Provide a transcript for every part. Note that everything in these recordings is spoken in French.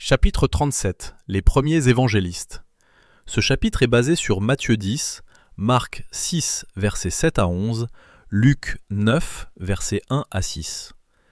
Chapitre 37. Les premiers évangélistes. Ce chapitre est basé sur Matthieu 10, Marc 6, versets 7 à 11, Luc 9, versets 1 à 6.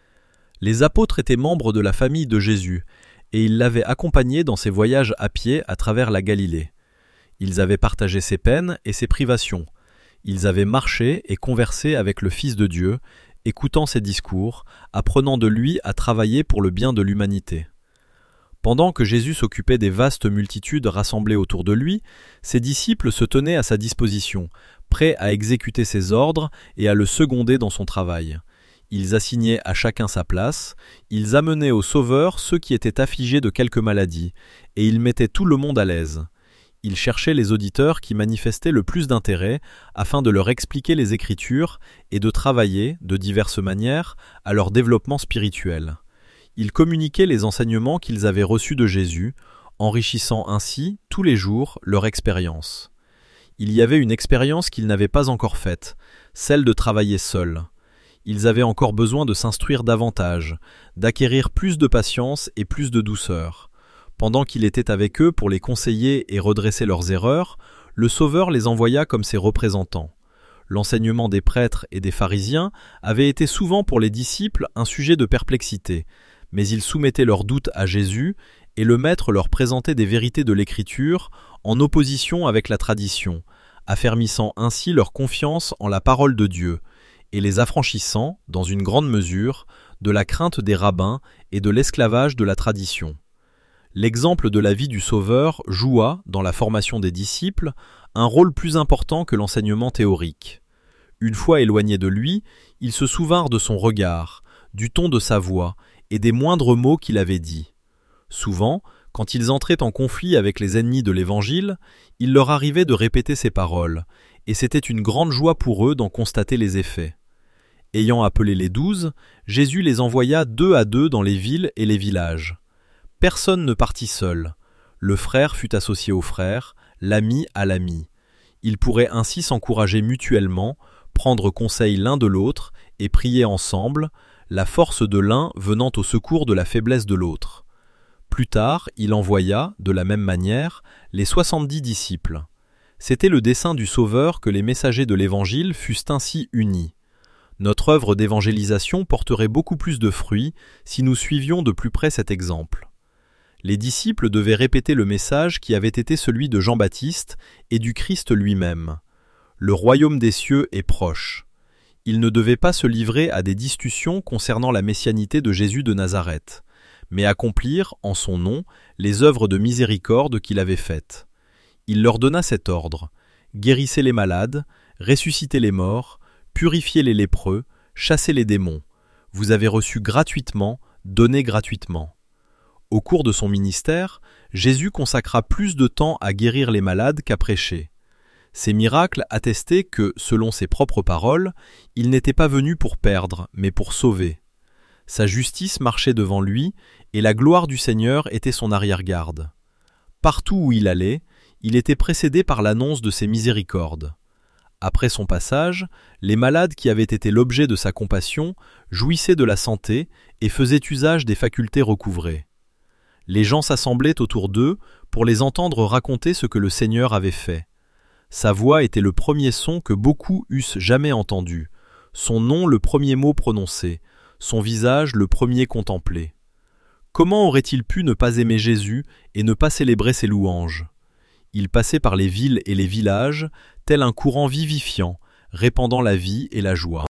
Les apôtres étaient membres de la famille de Jésus, et ils l'avaient accompagné dans ses voyages à pied à travers la Galilée. Ils avaient partagé ses peines et ses privations. Ils avaient marché et conversé avec le Fils de Dieu, écoutant ses discours, apprenant de lui à travailler pour le bien de l'humanité. Pendant que Jésus s'occupait des vastes multitudes rassemblées autour de lui, ses disciples se tenaient à sa disposition, prêts à exécuter ses ordres et à le seconder dans son travail. Ils assignaient à chacun sa place, ils amenaient au Sauveur ceux qui étaient affligés de quelque maladie, et ils mettaient tout le monde à l'aise. Ils cherchaient les auditeurs qui manifestaient le plus d'intérêt afin de leur expliquer les Écritures et de travailler, de diverses manières, à leur développement spirituel. Ils communiquaient les enseignements qu'ils avaient reçus de Jésus, enrichissant ainsi, tous les jours, leur expérience. Il y avait une expérience qu'ils n'avaient pas encore faite, celle de travailler seuls. Ils avaient encore besoin de s'instruire davantage, d'acquérir plus de patience et plus de douceur. Pendant qu'il était avec eux pour les conseiller et redresser leurs erreurs, le Sauveur les envoya comme ses représentants. L'enseignement des prêtres et des pharisiens avait été souvent pour les disciples un sujet de perplexité, mais ils soumettaient leurs doutes à Jésus, et le Maître leur présentait des vérités de l'Écriture en opposition avec la tradition, affermissant ainsi leur confiance en la parole de Dieu, et les affranchissant, dans une grande mesure, de la crainte des rabbins et de l'esclavage de la tradition. L'exemple de la vie du Sauveur joua, dans la formation des disciples, un rôle plus important que l'enseignement théorique. Une fois éloignés de lui, ils se souvinrent de son regard, du ton de sa voix, et des moindres mots qu'il avait dits. Souvent, quand ils entraient en conflit avec les ennemis de l'Évangile, il leur arrivait de répéter ces paroles, et c'était une grande joie pour eux d'en constater les effets. Ayant appelé les 12, Jésus les envoya 2 à 2 dans les villes et les villages. Personne ne partit seul. Le frère fut associé au frère, l'ami à l'ami. Ils pourraient ainsi s'encourager mutuellement, prendre conseil l'un de l'autre et prier ensemble, la force de l'un venant au secours de la faiblesse de l'autre. Plus tard, il envoya, de la même manière, les 70 disciples. C'était le dessein du Sauveur que les messagers de l'Évangile fussent ainsi unis. Notre œuvre d'évangélisation porterait beaucoup plus de fruits si nous suivions de plus près cet exemple. Les disciples devaient répéter le message qui avait été celui de Jean-Baptiste et du Christ lui-même. Le royaume des cieux est proche. Ils ne devaient pas se livrer à des discussions concernant la messianité de Jésus de Nazareth, mais accomplir, en son nom, les œuvres de miséricorde qu'il avait faites. Il leur donna cet ordre: guérissez les malades, ressuscitez les morts, purifiez les lépreux, chassez les démons. Vous avez reçu gratuitement, donnez gratuitement. Au cours de son ministère, Jésus consacra plus de temps à guérir les malades qu'à prêcher. Ces miracles attestaient que, selon ses propres paroles, il n'était pas venu pour perdre, mais pour sauver. Sa justice marchait devant lui, et la gloire du Seigneur était son arrière-garde. Partout où il allait, il était précédé par l'annonce de ses miséricordes. Après son passage, les malades qui avaient été l'objet de sa compassion jouissaient de la santé et faisaient usage des facultés recouvrées. Les gens s'assemblaient autour d'eux pour les entendre raconter ce que le Seigneur avait fait. Sa voix était le premier son que beaucoup eussent jamais entendu, son nom le premier mot prononcé, son visage le premier contemplé. Comment aurait-il pu ne pas aimer Jésus et ne pas célébrer ses louanges? Il passait par les villes et les villages, tel un courant vivifiant, répandant la vie et la joie.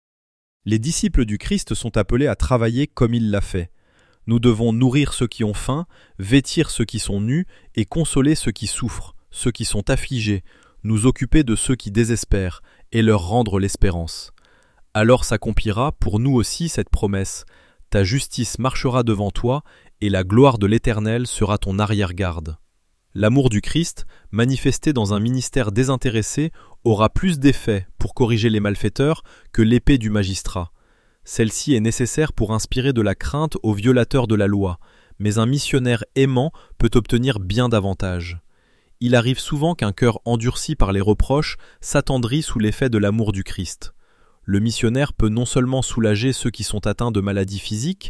Les disciples du Christ sont appelés à travailler comme il l'a fait. Nous devons nourrir ceux qui ont faim, vêtir ceux qui sont nus et consoler ceux qui souffrent, ceux qui sont affligés, nous occuper de ceux qui désespèrent et leur rendre l'espérance. Alors s'accomplira pour nous aussi cette promesse: ta justice marchera devant toi et la gloire de l'Éternel sera ton arrière-garde. L'amour du Christ, manifesté dans un ministère désintéressé, aura plus d'effet pour corriger les malfaiteurs que l'épée du magistrat. Celle-ci est nécessaire pour inspirer de la crainte aux violateurs de la loi, mais un missionnaire aimant peut obtenir bien davantage. Il arrive souvent qu'un cœur endurci par les reproches s'attendrit sous l'effet de l'amour du Christ. Le missionnaire peut non seulement soulager ceux qui sont atteints de maladies physiques,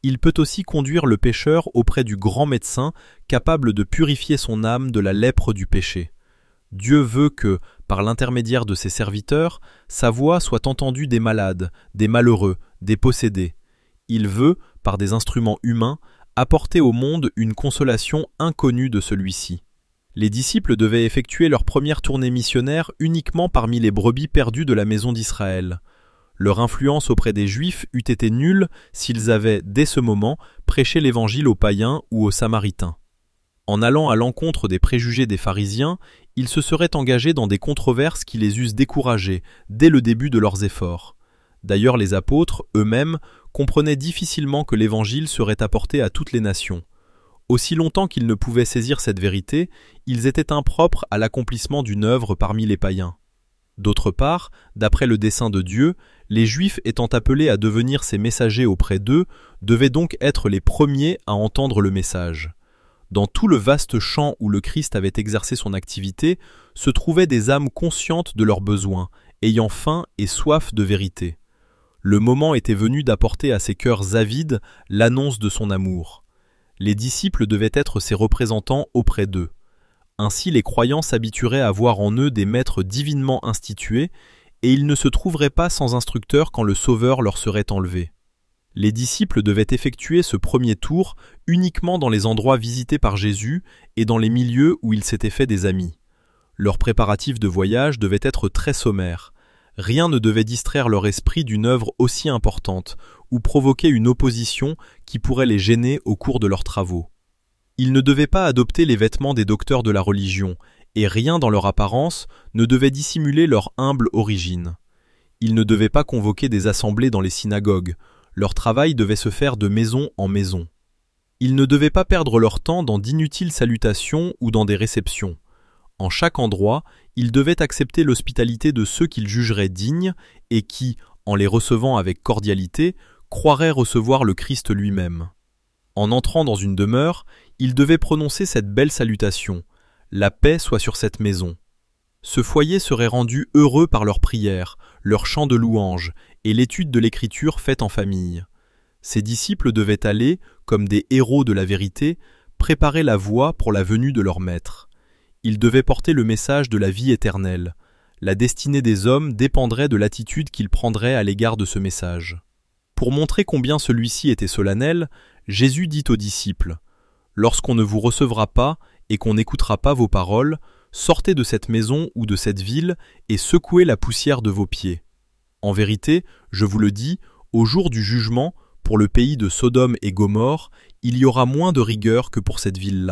il peut aussi conduire le pécheur auprès du grand médecin capable de purifier son âme de la lèpre du péché. Dieu veut que, par l'intermédiaire de ses serviteurs, sa voix soit entendue des malades, des malheureux, des possédés. Il veut, par des instruments humains, apporter au monde une consolation inconnue de celui-ci. Les disciples devaient effectuer leur première tournée missionnaire uniquement parmi les brebis perdues de la maison d'Israël. Leur influence auprès des Juifs eût été nulle s'ils avaient, dès ce moment, prêché l'Évangile aux païens ou aux Samaritains. En allant à l'encontre des préjugés des pharisiens, ils se seraient engagés dans des controverses qui les eussent découragés dès le début de leurs efforts. D'ailleurs, les apôtres, eux-mêmes, comprenaient difficilement que l'Évangile serait apporté à toutes les nations. Aussi longtemps qu'ils ne pouvaient saisir cette vérité, ils étaient impropres à l'accomplissement d'une œuvre parmi les païens. D'autre part, d'après le dessein de Dieu, les Juifs étant appelés à devenir ses messagers auprès d'eux, devaient donc être les premiers à entendre le message. Dans tout le vaste champ où le Christ avait exercé son activité, se trouvaient des âmes conscientes de leurs besoins, ayant faim et soif de vérité. Le moment était venu d'apporter à ces cœurs avides l'annonce de son amour. Les disciples devaient être ses représentants auprès d'eux. Ainsi les croyants s'habitueraient à voir en eux des maîtres divinement institués, et ils ne se trouveraient pas sans instructeur quand le Sauveur leur serait enlevé. Les disciples devaient effectuer ce premier tour uniquement dans les endroits visités par Jésus et dans les milieux où il s'était fait des amis. Leurs préparatifs de voyage devaient être très sommaires. Rien ne devait distraire leur esprit d'une œuvre aussi importante ou provoquer une opposition qui pourrait les gêner au cours de leurs travaux. Ils ne devaient pas adopter les vêtements des docteurs de la religion, et rien dans leur apparence ne devait dissimuler leur humble origine. Ils ne devaient pas convoquer des assemblées dans les synagogues. Leur travail devait se faire de maison en maison. Ils ne devaient pas perdre leur temps dans d'inutiles salutations ou dans des réceptions. En chaque endroit, ils devaient accepter l'hospitalité de ceux qu'ils jugeraient dignes et qui, en les recevant avec cordialité, croiraient recevoir le Christ lui-même. En entrant dans une demeure, ils devaient prononcer cette belle salutation : « La paix soit sur cette maison ». Ce foyer serait rendu heureux par leurs prières, leurs chants de louanges et l'étude de l'Écriture faite en famille. Ces disciples devaient aller, comme des héros de la vérité, préparer la voie pour la venue de leur Maître. Ils devaient porter le message de la vie éternelle. La destinée des hommes dépendrait de l'attitude qu'ils prendraient à l'égard de ce message. Pour montrer combien celui-ci était solennel, Jésus dit aux disciples : « Lorsqu'on ne vous recevra pas et qu'on n'écoutera pas vos paroles, sortez de cette maison ou de cette ville et secouez la poussière de vos pieds. En vérité, je vous le dis, au jour du jugement, pour le pays de Sodome et Gomorrhe, il y aura moins de rigueur que pour cette ville-là. »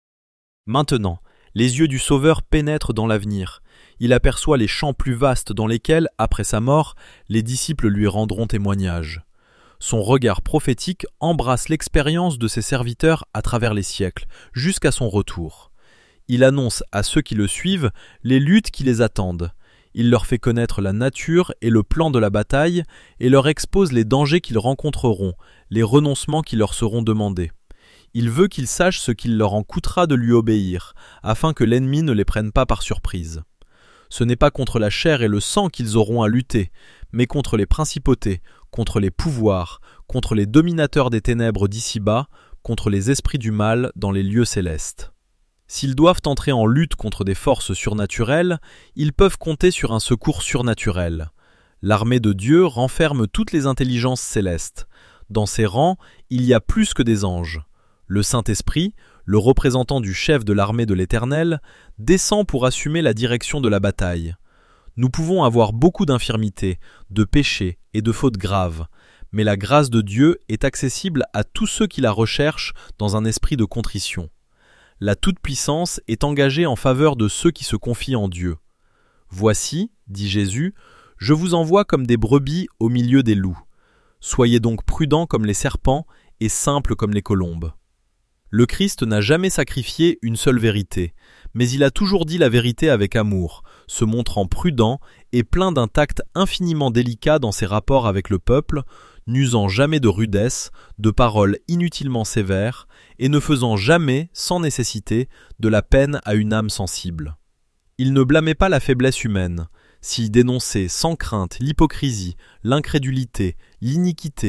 Maintenant, les yeux du Sauveur pénètrent dans l'avenir. Il aperçoit les champs plus vastes dans lesquels, après sa mort, les disciples lui rendront témoignage. Son regard prophétique embrasse l'expérience de ses serviteurs à travers les siècles, jusqu'à son retour. Il annonce à ceux qui le suivent les luttes qui les attendent. Il leur fait connaître la nature et le plan de la bataille et leur expose les dangers qu'ils rencontreront, les renoncements qui leur seront demandés. Il veut qu'ils sachent ce qu'il leur en coûtera de lui obéir, afin que l'ennemi ne les prenne pas par surprise. Ce n'est pas contre la chair et le sang qu'ils auront à lutter, mais contre les principautés, contre les pouvoirs, contre les dominateurs des ténèbres d'ici-bas, contre les esprits du mal dans les lieux célestes. S'ils doivent entrer en lutte contre des forces surnaturelles, ils peuvent compter sur un secours surnaturel. L'armée de Dieu renferme toutes les intelligences célestes. Dans ses rangs, il y a plus que des anges. Le Saint-Esprit, le représentant du chef de l'armée de l'Éternel, descend pour assumer la direction de la bataille. Nous pouvons avoir beaucoup d'infirmités, de péchés et de fautes graves, mais la grâce de Dieu est accessible à tous ceux qui la recherchent dans un esprit de contrition. La toute-puissance est engagée en faveur de ceux qui se confient en Dieu. « Voici, dit Jésus, je vous envoie comme des brebis au milieu des loups. Soyez donc prudents comme les serpents et simples comme les colombes. » Le Christ n'a jamais sacrifié une seule vérité, mais il a toujours dit la vérité avec amour, se montrant prudent et plein d'un tact infiniment délicat dans ses rapports avec le peuple, n'usant jamais de rudesse, de paroles inutilement sévères, et ne faisant jamais, sans nécessité, de la peine à une âme sensible. Il ne blâmait pas la faiblesse humaine. S'il dénonçait sans crainte l'hypocrisie, l'incrédulité, l'iniquité,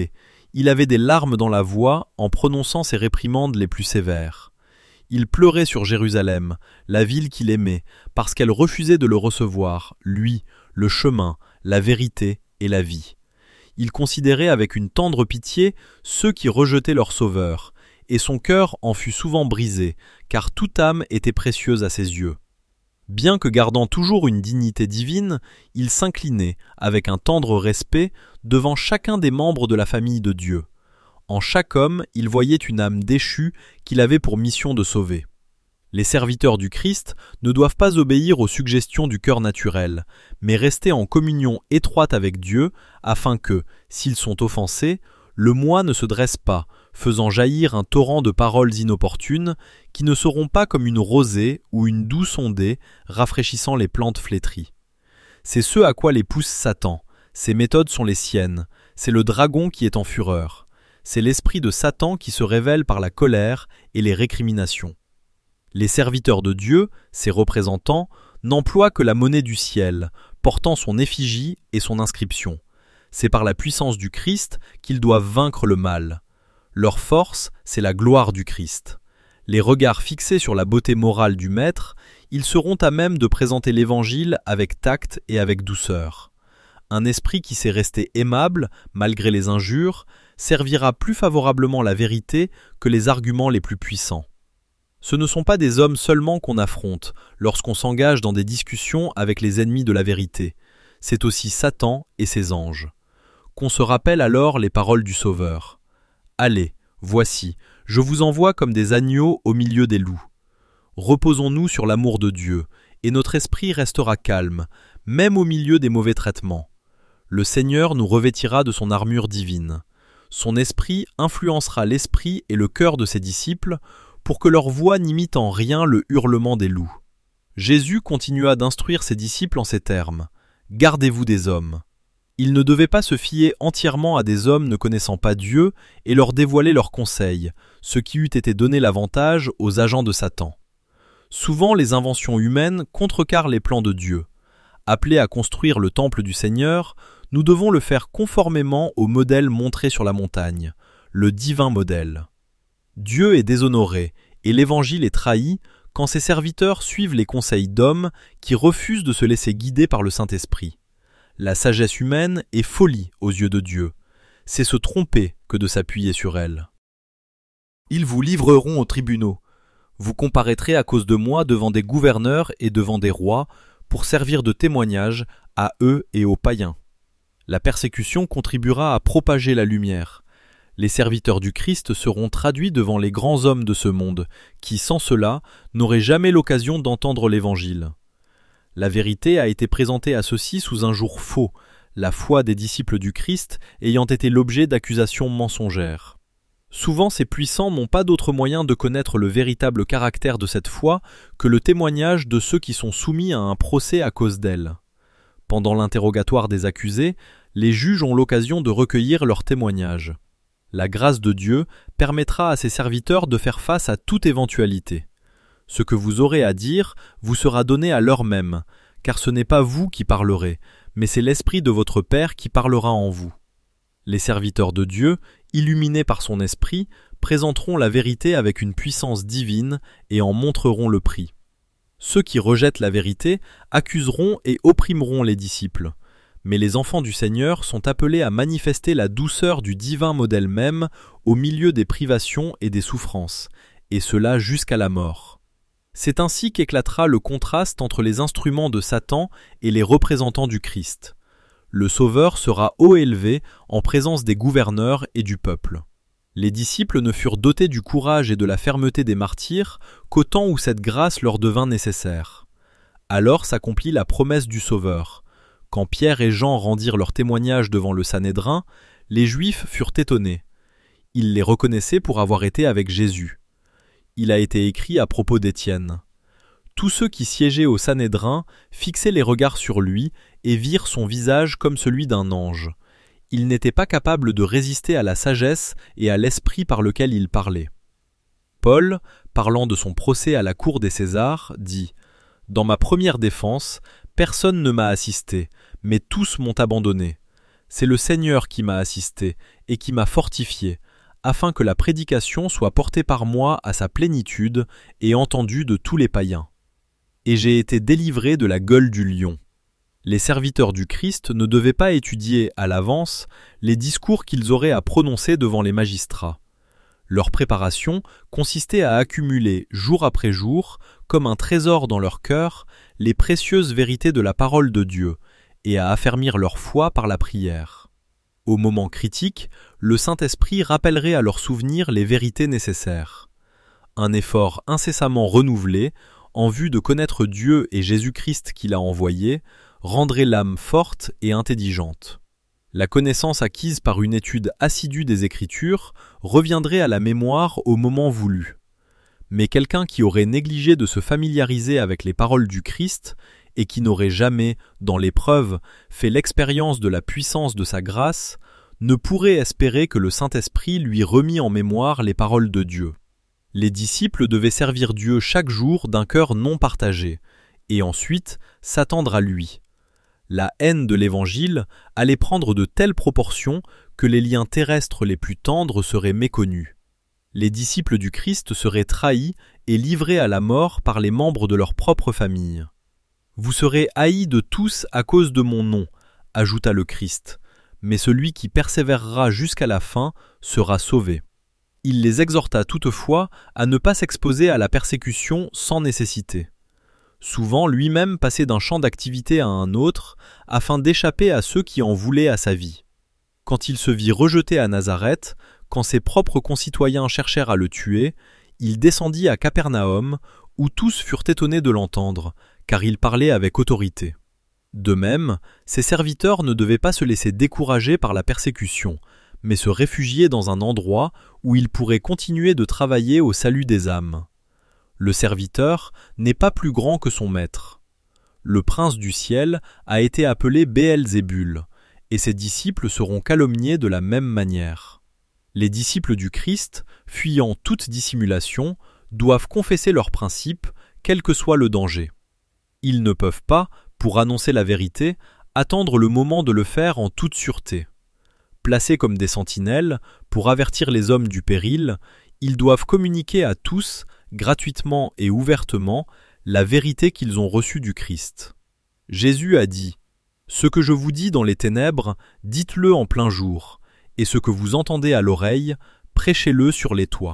Il avait des larmes dans la voix en prononçant ses réprimandes les plus sévères. Il pleurait sur Jérusalem, la ville qu'il aimait, parce qu'elle refusait de le recevoir, lui, le chemin, la vérité et la vie. Il considérait avec une tendre pitié ceux qui rejetaient leur Sauveur, et son cœur en fut souvent brisé, car toute âme était précieuse à ses yeux. Bien que gardant toujours une dignité divine, il s'inclinait, avec un tendre respect, devant chacun des membres de la famille de Dieu. En chaque homme, il voyait une âme déchue qu'il avait pour mission de sauver. Les serviteurs du Christ ne doivent pas obéir aux suggestions du cœur naturel, mais rester en communion étroite avec Dieu, afin que, s'ils sont offensés, le moi ne se dresse pas, faisant jaillir un torrent de paroles inopportunes, qui ne seront pas comme une rosée ou une douce ondée, rafraîchissant les plantes flétries. C'est ce à quoi les pousse Satan, ses méthodes sont les siennes, c'est le dragon qui est en fureur, c'est l'esprit de Satan qui se révèle par la colère et les récriminations. Les serviteurs de Dieu, ses représentants, n'emploient que la monnaie du ciel, portant son effigie et son inscription. C'est par la puissance du Christ qu'ils doivent vaincre le mal. Leur force, c'est la gloire du Christ. Les regards fixés sur la beauté morale du Maître, ils seront à même de présenter l'Évangile avec tact et avec douceur. Un esprit qui sait rester aimable, malgré les injures, servira plus favorablement la vérité que les arguments les plus puissants. Ce ne sont pas des hommes seulement qu'on affronte lorsqu'on s'engage dans des discussions avec les ennemis de la vérité, c'est aussi Satan et ses anges. Qu'on se rappelle alors les paroles du Sauveur. « Allez, voici, je vous envoie comme des agneaux au milieu des loups. » Reposons-nous sur l'amour de Dieu, et notre esprit restera calme, même au milieu des mauvais traitements. Le Seigneur nous revêtira de son armure divine. Son esprit influencera l'esprit et le cœur de ses disciples pour que leur voix n'imite en rien le hurlement des loups. Jésus continua d'instruire ses disciples en ces termes. « Gardez-vous des hommes. » Il ne devait pas se fier entièrement à des hommes ne connaissant pas Dieu et leur dévoiler leurs conseils, ce qui eût été donner l'avantage aux agents de Satan. Souvent les inventions humaines contrecarrent les plans de Dieu. Appelés à construire le temple du Seigneur, nous devons le faire conformément au modèle montré sur la montagne, le divin modèle. Dieu est déshonoré et l'Évangile est trahi quand ses serviteurs suivent les conseils d'hommes qui refusent de se laisser guider par le Saint-Esprit. La sagesse humaine est folie aux yeux de Dieu. C'est se tromper que de s'appuyer sur elle. Ils vous livreront aux tribunaux. Vous comparaîtrez à cause de moi devant des gouverneurs et devant des rois pour servir de témoignage à eux et aux païens. La persécution contribuera à propager la lumière. Les serviteurs du Christ seront traduits devant les grands hommes de ce monde, qui, sans cela, n'auraient jamais l'occasion d'entendre l'Évangile. La vérité a été présentée à ceux-ci sous un jour faux, la foi des disciples du Christ ayant été l'objet d'accusations mensongères. Souvent ces puissants n'ont pas d'autre moyen de connaître le véritable caractère de cette foi que le témoignage de ceux qui sont soumis à un procès à cause d'elle. Pendant l'interrogatoire des accusés, les juges ont l'occasion de recueillir leurs témoignages. La grâce de Dieu permettra à ses serviteurs de faire face à toute éventualité. Ce que vous aurez à dire vous sera donné à l'heure même, car ce n'est pas vous qui parlerez, mais c'est l'Esprit de votre Père qui parlera en vous. Les serviteurs de Dieu, illuminés par son Esprit, présenteront la vérité avec une puissance divine et en montreront le prix. Ceux qui rejettent la vérité accuseront et opprimeront les disciples. Mais les enfants du Seigneur sont appelés à manifester la douceur du divin modèle même au milieu des privations et des souffrances, et cela jusqu'à la mort. C'est ainsi qu'éclatera le contraste entre les instruments de Satan et les représentants du Christ. Le Sauveur sera haut élevé en présence des gouverneurs et du peuple. Les disciples ne furent dotés du courage et de la fermeté des martyrs qu'au temps où cette grâce leur devint nécessaire. Alors s'accomplit la promesse du Sauveur. Quand Pierre et Jean rendirent leur témoignage devant le Sanhédrin, les Juifs furent étonnés. Ils les reconnaissaient pour avoir été avec Jésus. Il a été écrit à propos d'Étienne. Tous ceux qui siégeaient au Sanhédrin fixaient les regards sur lui et virent son visage comme celui d'un ange. Il n'était pas capable de résister à la sagesse et à l'esprit par lequel il parlait. Paul, parlant de son procès à la cour des Césars, dit « Dans ma première défense, personne ne m'a assisté, mais tous m'ont abandonné. C'est le Seigneur qui m'a assisté et qui m'a fortifié, afin que la prédication soit portée par moi à sa plénitude et entendue de tous les païens. Et j'ai été délivré de la gueule du lion. Les serviteurs du Christ ne devaient pas étudier à l'avance les discours qu'ils auraient à prononcer devant les magistrats. Leur préparation consistait à accumuler jour après jour, comme un trésor dans leur cœur, les précieuses vérités de la parole de Dieu, et à affermir leur foi par la prière. Au moment critique, le Saint-Esprit rappellerait à leur souvenir les vérités nécessaires. Un effort incessamment renouvelé, en vue de connaître Dieu et Jésus-Christ qu'il a envoyé, rendrait l'âme forte et intelligente. La connaissance acquise par une étude assidue des Écritures reviendrait à la mémoire au moment voulu. Mais quelqu'un qui aurait négligé de se familiariser avec les paroles du Christ et qui n'aurait jamais, dans l'épreuve, fait l'expérience de la puissance de sa grâce, ne pourrait espérer que le Saint-Esprit lui remît en mémoire les paroles de Dieu. Les disciples devaient servir Dieu chaque jour d'un cœur non partagé, et ensuite s'attendre à lui. La haine de l'Évangile allait prendre de telles proportions que les liens terrestres les plus tendres seraient méconnus. Les disciples du Christ seraient trahis et livrés à la mort par les membres de leur propre famille. « Vous serez haïs de tous à cause de mon nom », ajouta le Christ, « mais celui qui persévérera jusqu'à la fin sera sauvé. » Il les exhorta toutefois à ne pas s'exposer à la persécution sans nécessité. Souvent, lui-même passait d'un champ d'activité à un autre, afin d'échapper à ceux qui en voulaient à sa vie. Quand il se vit rejeté à Nazareth, quand ses propres concitoyens cherchèrent à le tuer, il descendit à Capernaum, où tous furent étonnés de l'entendre, car il parlait avec autorité. De même, ses serviteurs ne devaient pas se laisser décourager par la persécution, mais se réfugier dans un endroit où ils pourraient continuer de travailler au salut des âmes. Le serviteur n'est pas plus grand que son maître. Le prince du ciel a été appelé Béelzébul, et ses disciples seront calomniés de la même manière. Les disciples du Christ, fuyant toute dissimulation, doivent confesser leurs principes, quel que soit le danger. Ils ne peuvent pas, pour annoncer la vérité, attendre le moment de le faire en toute sûreté. Placés comme des sentinelles, pour avertir les hommes du péril, ils doivent communiquer à tous, gratuitement et ouvertement, la vérité qu'ils ont reçue du Christ. Jésus a dit « Ce que je vous dis dans les ténèbres, dites-le en plein jour, et ce que vous entendez à l'oreille, prêchez-le sur les toits. »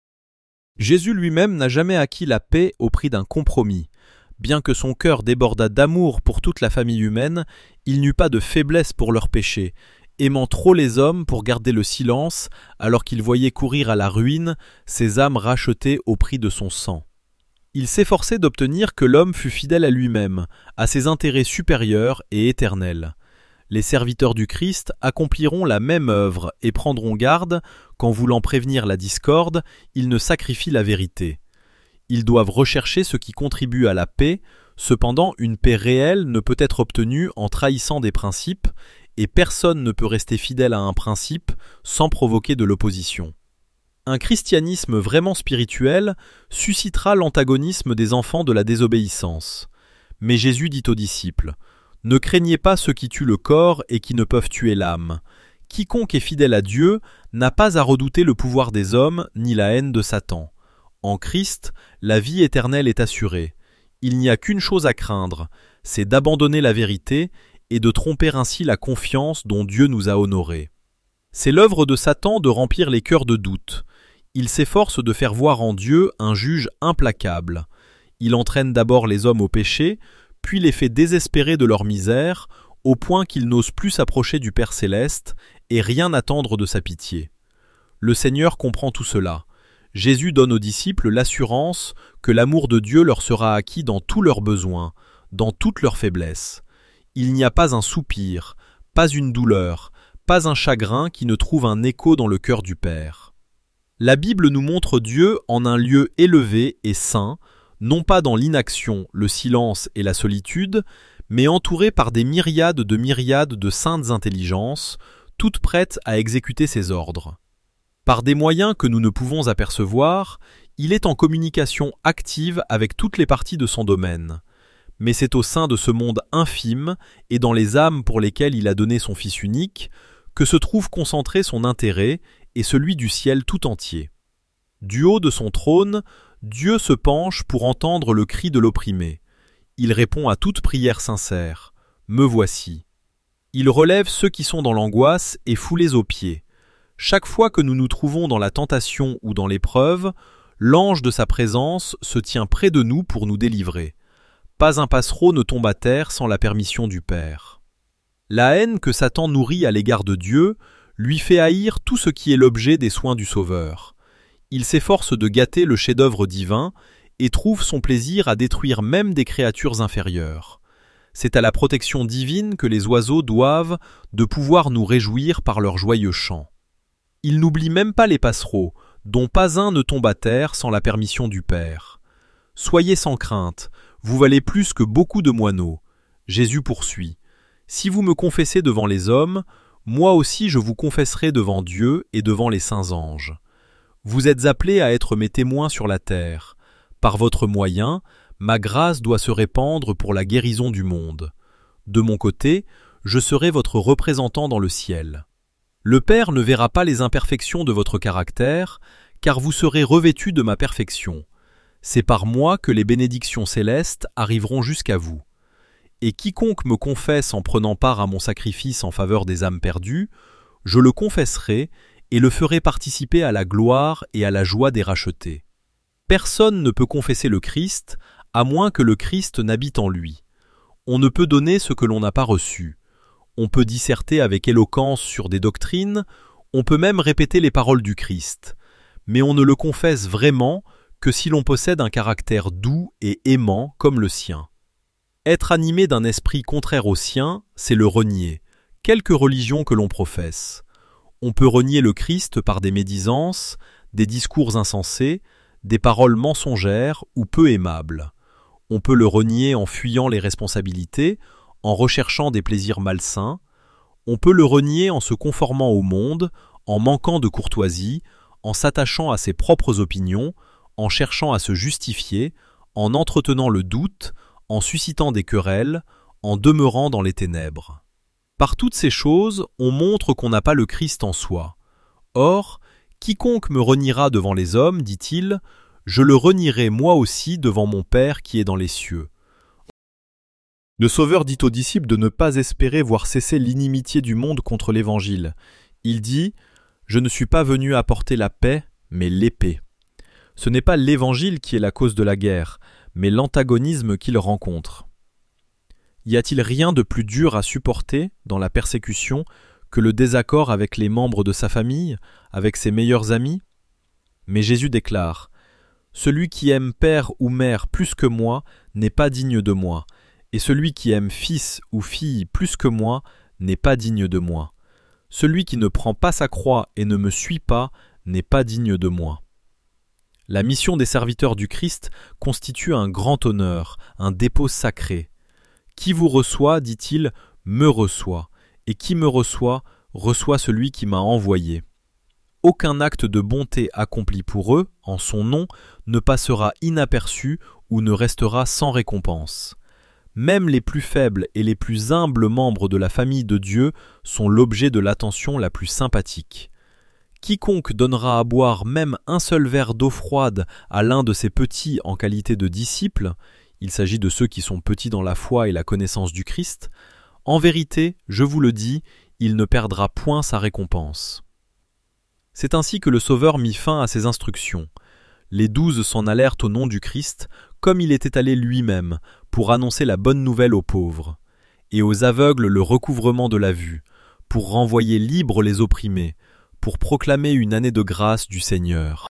Jésus lui-même n'a jamais acquis la paix au prix d'un compromis. Bien que son cœur débordât d'amour pour toute la famille humaine, il n'eut pas de faiblesse pour leurs péchés, aimant trop les hommes pour garder le silence alors qu'il voyait courir à la ruine ces âmes rachetées au prix de son sang. Il s'efforçait d'obtenir que l'homme fût fidèle à lui-même, à ses intérêts supérieurs et éternels. Les serviteurs du Christ accompliront la même œuvre et prendront garde qu'en voulant prévenir la discorde, ils ne sacrifient la vérité. Ils doivent rechercher ce qui contribue à la paix, cependant une paix réelle ne peut être obtenue en trahissant des principes, et personne ne peut rester fidèle à un principe sans provoquer de l'opposition. Un christianisme vraiment spirituel suscitera l'antagonisme des enfants de la désobéissance. Mais Jésus dit aux disciples « Ne craignez pas ceux qui tuent le corps et qui ne peuvent tuer l'âme. Quiconque est fidèle à Dieu n'a pas à redouter le pouvoir des hommes ni la haine de Satan. En Christ, la vie éternelle est assurée. Il n'y a qu'une chose à craindre, c'est d'abandonner la vérité et de tromper ainsi la confiance dont Dieu nous a honorés. C'est l'œuvre de Satan de remplir les cœurs de doute. Il s'efforce de faire voir en Dieu un juge implacable. Il entraîne d'abord les hommes au péché, puis les fait désespérer de leur misère, au point qu'ils n'osent plus s'approcher du Père céleste et rien attendre de sa pitié. Le Seigneur comprend tout cela. Jésus donne aux disciples l'assurance que l'amour de Dieu leur sera acquis dans tous leurs besoins, dans toutes leurs faiblesses. Il n'y a pas un soupir, pas une douleur, pas un chagrin qui ne trouve un écho dans le cœur du Père. La Bible nous montre Dieu en un lieu élevé et saint, non pas dans l'inaction, le silence et la solitude, mais entouré par des myriades de saintes intelligences, toutes prêtes à exécuter ses ordres. Par des moyens que nous ne pouvons apercevoir, il est en communication active avec toutes les parties de son domaine. Mais c'est au sein de ce monde infime et dans les âmes pour lesquelles il a donné son Fils unique que se trouve concentré son intérêt et celui du ciel tout entier. Du haut de son trône, Dieu se penche pour entendre le cri de l'opprimé. Il répond à toute prière sincère. « Me voici ». Il relève ceux qui sont dans l'angoisse et fout les aux pieds. Chaque fois que nous nous trouvons dans la tentation ou dans l'épreuve, l'ange de sa présence se tient près de nous pour nous délivrer. Pas un passereau ne tombe à terre sans la permission du Père. La haine que Satan nourrit à l'égard de Dieu lui fait haïr tout ce qui est l'objet des soins du Sauveur. Il s'efforce de gâter le chef-d'œuvre divin et trouve son plaisir à détruire même des créatures inférieures. C'est à la protection divine que les oiseaux doivent de pouvoir nous réjouir par leurs joyeux chants. Il n'oublie même pas les passereaux, dont pas un ne tombe à terre sans la permission du Père. Soyez sans crainte, vous valez plus que beaucoup de moineaux. Jésus poursuit. Si vous me confessez devant les hommes, moi aussi je vous confesserai devant Dieu et devant les saints anges. Vous êtes appelés à être mes témoins sur la terre. Par votre moyen, ma grâce doit se répandre pour la guérison du monde. De mon côté, je serai votre représentant dans le ciel. Le Père ne verra pas les imperfections de votre caractère, car vous serez revêtus de ma perfection. C'est par moi que les bénédictions célestes arriveront jusqu'à vous. Et quiconque me confesse en prenant part à mon sacrifice en faveur des âmes perdues, je le confesserai et le ferai participer à la gloire et à la joie des rachetés. Personne ne peut confesser le Christ, à moins que le Christ n'habite en lui. On ne peut donner ce que l'on n'a pas reçu. On peut disserter avec éloquence sur des doctrines, on peut même répéter les paroles du Christ, mais on ne le confesse vraiment que si l'on possède un caractère doux et aimant comme le sien. Être animé d'un esprit contraire au sien, c'est le renier, quelque religion que l'on professe. On peut renier le Christ par des médisances, des discours insensés, des paroles mensongères ou peu aimables. On peut le renier en fuyant les responsabilités, en recherchant des plaisirs malsains. On peut le renier en se conformant au monde, en manquant de courtoisie, en s'attachant à ses propres opinions, en cherchant à se justifier, en entretenant le doute, en suscitant des querelles, en demeurant dans les ténèbres. Par toutes ces choses, on montre qu'on n'a pas le Christ en soi. Or, quiconque me reniera devant les hommes, dit-il, je le renierai moi aussi devant mon Père qui est dans les cieux. Le Sauveur dit aux disciples de ne pas espérer voir cesser l'inimitié du monde contre l'Évangile. Il dit « Je ne suis pas venu apporter la paix, mais l'épée ». Ce n'est pas l'Évangile qui est la cause de la guerre, mais l'antagonisme qu'il rencontre. Y a-t-il rien de plus dur à supporter dans la persécution que le désaccord avec les membres de sa famille, avec ses meilleurs amis ? Mais Jésus déclare « Celui qui aime père ou mère plus que moi n'est pas digne de moi, et celui qui aime fils ou fille plus que moi n'est pas digne de moi. Celui qui ne prend pas sa croix et ne me suit pas n'est pas digne de moi. » La mission des serviteurs du Christ constitue un grand honneur, un dépôt sacré. Qui vous reçoit, dit-il, me reçoit, et qui me reçoit celui qui m'a envoyé. Aucun acte de bonté accompli pour eux, en son nom, ne passera inaperçu ou ne restera sans récompense. Même les plus faibles et les plus humbles membres de la famille de Dieu sont l'objet de l'attention la plus sympathique. Quiconque donnera à boire même un seul verre d'eau froide à l'un de ses petits en qualité de disciples, il s'agit de ceux qui sont petits dans la foi et la connaissance du Christ, en vérité, je vous le dis, il ne perdra point sa récompense. C'est ainsi que le Sauveur mit fin à ses instructions. Les 12 s'en allèrent au nom du Christ, comme il était allé lui-même, pour annoncer la bonne nouvelle aux pauvres, et aux aveugles le recouvrement de la vue, pour renvoyer libres les opprimés, pour proclamer une année de grâce du Seigneur.